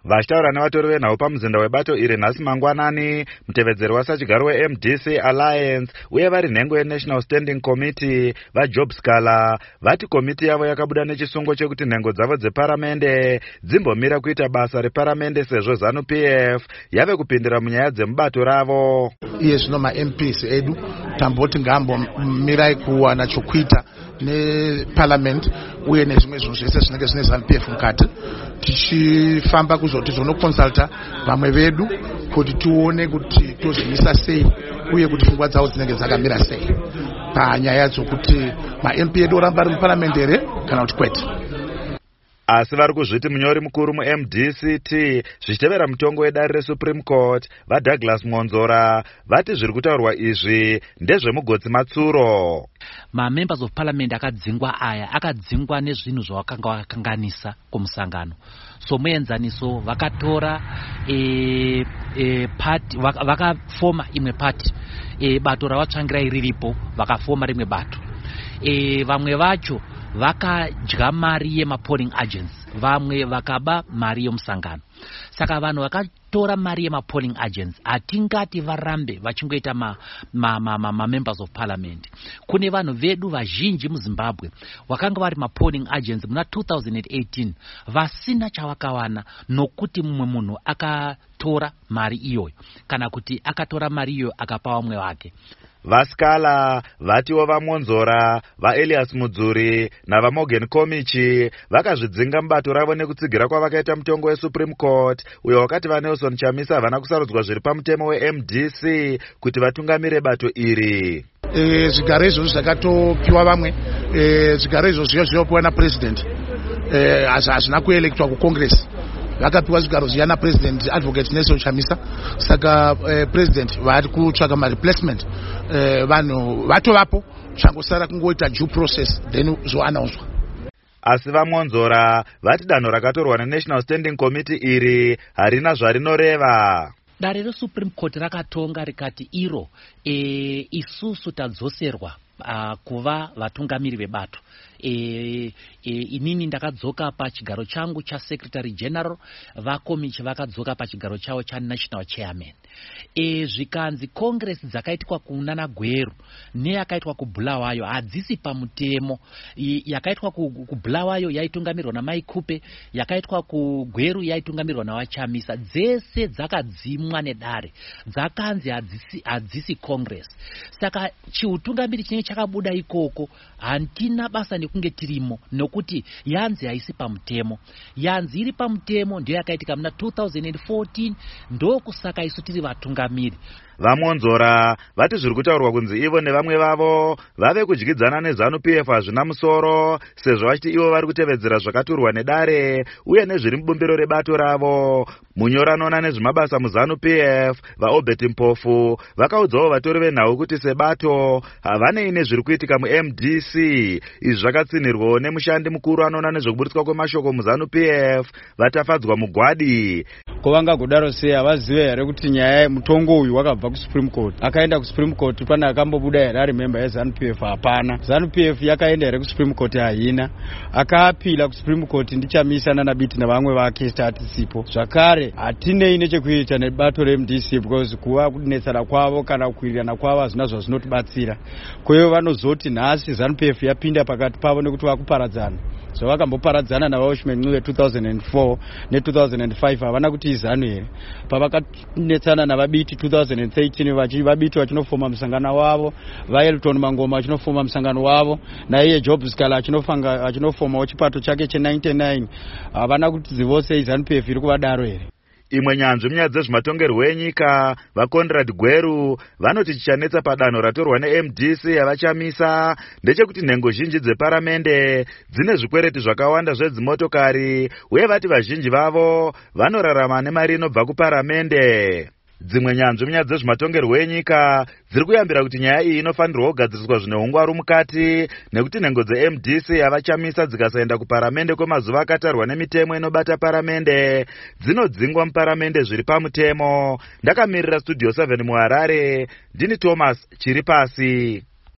Vachitaura nevatori venhau pamuzinda webato iri nhasi mangwanani, mutevedzeri wasachigaro weMDC Alliance uye vari nhengo yeNational Standing Committee vaJob Scala vati komiti yavo yakabuda nechisungo chekuti nhengo dzavo dzeparamende dzimbomira kuita basa reparamende sezvo ZANU-PF yave kupindira munyaya dzemubato ravo. Iye zvino maMPs edu tamboti ngaambomirai kuwana chokuita neparliament uye nezvimwe zvinhu zvese zvinenge zvine ZANU-PF mukati, tichifamba kuzoti tizonokonsulta vamwe vedu kuti tione kuti tozvimisa sei uye kuti pfungwa dzavo dzinenge dzakamira sei panyaya dzokuti maMP edu oramba ari muparliament here kana kuti kwete. Asi vari kuzviti munyori mukuru muMDCT zvichitevera mutongo wedare reSupreme Court vaDouglas Monzora vati zviri kutaurwa izvi ndezvemugotsi matsuro. Members of Parliament akadzingwa aya akadzingwa nezvinhu zvavakanga vakanganisa kumusangano. So muenzaniso vakatora party vakafoma imwe party bato ravatsvangirai riripo vakafoma rimwe bato. Vamwe vacho vakadya mari yemapolling agents, vamwe vakaba mari yomusangano. Saka vanhu vakatora mari yemapolling agents hatingati varambe vachingoita members of parliament. Kune vanhu vedu vazhinji muZimbabwe vakanga vari mapolling agents muna 2018 vasina chavakawana nokuti mumwe munhu akatora mari iyoyo kana kuti akatora mari iyoyo akapa vamwe vake. VaScala vatiwo vaMonzora, vaElias Mudzuri navaMorgan Komichi vakazvidzinga mubato ravo nekutsigira kwavakaita mutongo weSupreme Court uyo wakati vaNelson Chamisa havana kusarudzwa zviri pamutemo weMDC kuti vatungamire bato iri. Zvigaro izvozvo zvakatopiwa vamwe, zvigaro izvozvo zvinopiwa napresident, hazvina kuelektwa kucongress. Vakapiwa zvigaro zviya napresident advocate Nelson Chamisa. Saka president vari kutsvaka mareplacement, vanhu vatovapo, changosara kungoita due process then zvoanaunswa. Asi vaMonzora vati danho rakatorwa neNational Standing Committee iri harina zvarinoreva. Dare reSupreme Court rakatonga rikati iro isusu tadzoserwa kuva vatungamiri vebato. Inini ndakadzoka pachigaro changu cha Secretary General, vakomichi vakadzoka pachigaro chavo cha National Chairman. Zvikanzi Congress dzakaitwa kunana Gweru neyakaitwa kuBulawayo hadzisi pamutemo. Yakaitwa kuBulawayo yaitungamirwa naMai Kupe, yakaitwa kuGweru yaitungamirwa nawaChamisa. Dzese dzakadzimwa nedare, dzakanzi hadzisi Congress. Saka chiutungamiri chinenge chakabuda ikoko hantina basa nekunge tirimo nokuti yanzi haisi pamutemo. Yanzi iri pamutemo ndiyo yakaitika muna 2014, ndokusaka isu tiri vatungamiri. VaMonzora vati zviri kutaurwa kunzi ivo nevamwe vavo vave kudyidzana neZANU-PF hazvina musoro, sezvo vachiti ivo vari kutevedzera zvakaturwa nedare uye nezviri mubumbiro rebato ravo. Munyori anoona nezvemabasa muZANU-PF vaObert Mpofu vakaudzawo vatori venhau kuti sebato havanei nezviri kuitika muMDC. Izvi zvakatsinirwawo nemushandi mukuru anoona nezvekuburitswa kwemashoko muZANU-PF vatafadzwa Mugwadi. Kovangagodaro sei havazive here kuti nyaya yemutongo uyu wakabva kuSupreme Court, akaenda kuSupreme Court pane akambobuda here ari member yeZANU-PF? Hapana. ZANU-PF yakaenda here kuSupreme Court? Haina. Akaapila kuSupreme Court ndiChamisa naNabiti navamwe vake statisipo. Zvakare hatinei nechekuita nebato reMDC because kuva kunetsana kwavo kana kuwirirana kwavo hazvina zvazvinotibatsira. Kwevo vanozoti nhasi ZANU-PF yapinda pakati pavo nekuti vakuparadzana. Vakamboparadzana navaWatchman Ncube 2004 ne2005 havana kuti izanu here. Pavakanetsana navabiti 2013 vabiti vachinofoma musangano wavo, vaElton Mangoma vachinofoma musangano wavo, naiye Job Scala achinofoma chipato chake che99, havana kuti dzivose ZANU-PF iri kuvadaro here. Imwe nyanzvi munyaya dzezvematongerwo enyika vaConrad Gweru vanoti chichanetsa padanho ratorwa neMDC yavaChamisa ndechekuti nhengo zhinji dzeparamende dzine zvikwereti zvakawanda zvedzimotokari uye vati vazhinji vavo vanorarama nemari inobva kuparamende. Dzimwe nyanzvi munyaya dzezvematongerwo enyika dziri kuyambira kuti nyaya iyi inofanirwa kugadziriswa zvine ungwaru mukati nekuti nhengo dzeMDC yavaChamisa dzikasaenda kuparamende kwemazuva akatarwa nemitemo inobata paramende dzinodzingwa muparamende zviri pamutemo. Ndakamirira Studio 7 muHarare, ndini Thomas Chiripasi.